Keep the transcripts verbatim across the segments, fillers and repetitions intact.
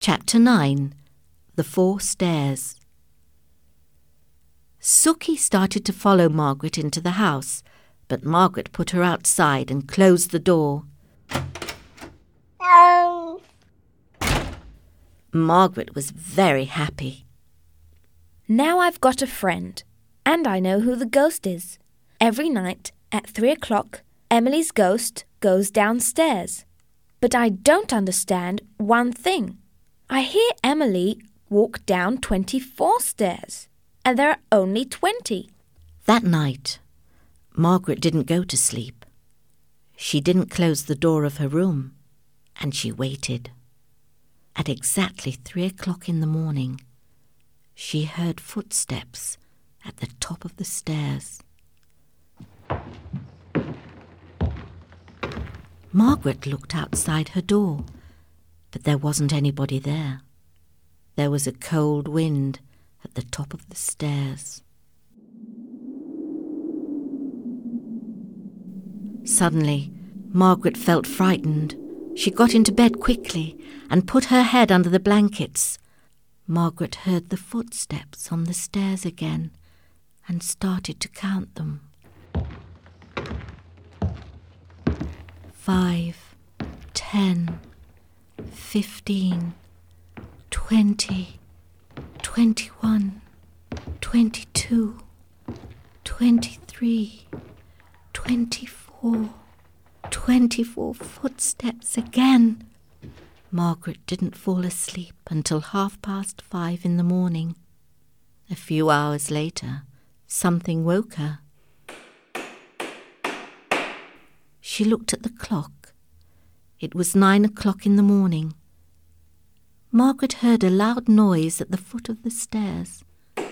Chapter nine. The Four Stairs. Sookie started to follow Margaret into the house, but Margaret put her outside and closed the door. Um. Margaret was very happy. Now I've got a friend, and I know who the ghost is. Every night at three o'clock, Emily's ghost goes downstairs. But I don't understand one thing. I hear Emily walk down twenty-four stairs, and there are only twenty. That night, Margaret didn't go to sleep. She didn't close the door of her room, and she waited. At exactly three o'clock in the morning, she heard footsteps at the top of the stairs. Margaret looked outside her door, but there wasn't anybody there. There was a cold wind at the top of the stairs. Suddenly, Margaret felt frightened. She got into bed quickly and put her head under the blankets. Margaret heard the footsteps on the stairs again and started to count them. Five, ten, fifteen, twenty, twenty-one, twenty-two, twenty-three, twenty-four, twenty-four footsteps again. Margaret didn't fall asleep until half past five in the morning. A few hours later, something woke her. She looked at the clock. It was nine o'clock in the morning. Margaret heard a loud noise at the foot of the stairs.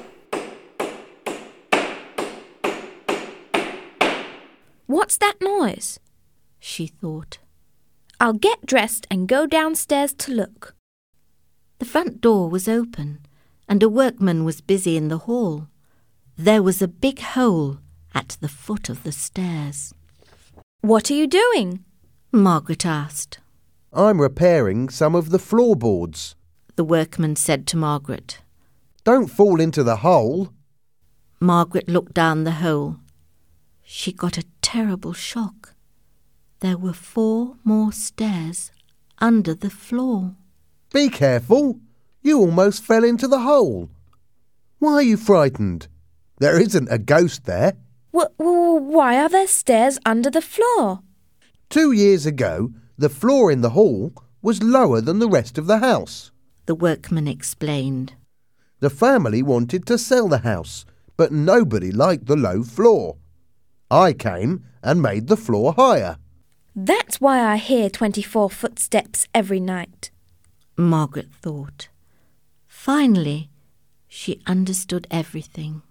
What's that noise? She thought. I'll get dressed and go downstairs to look. The front door was open, and a workman was busy in the hall. There was a big hole at the foot of the stairs. What are you doing? Margaret asked. I'm repairing some of the floorboards, the workman said to Margaret. Don't fall into the hole. Margaret looked down the hole. She got a terrible shock. There were four more stairs under the floor. Be careful. You almost fell into the hole. Why are you frightened? There isn't a ghost there. W- w- why are there stairs under the floor? Two years ago, the floor in the hall was lower than the rest of the house, the workman explained. The family wanted to sell the house, but nobody liked the low floor. I came and made the floor higher. That's why I hear twenty-four footsteps every night, Margaret thought. Finally, she understood everything.